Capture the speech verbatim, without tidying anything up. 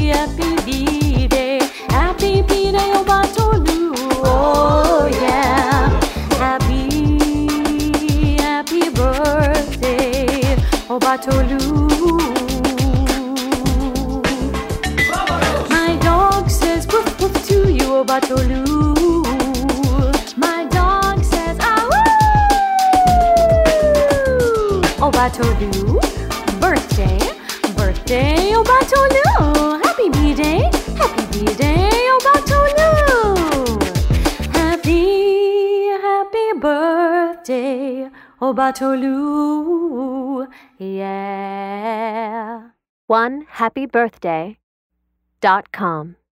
happy B-Day. Happy B-Day, Obatolu. Oh yeah. Happy, happy birthday, Obatolu. My dog says woof woof to you, Obatolu. My dog says ah woo. Obatolu, birthday, birthday, Obatolu. Happy B-Day, happy B-Day, Obatolu. Happy, happy birthday, Obatolu. Yeah. one happy birthday dot com